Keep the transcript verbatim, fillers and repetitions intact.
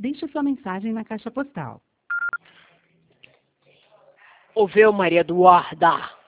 Deixe sua mensagem na caixa postal. Ouviu, Maria Eduarda?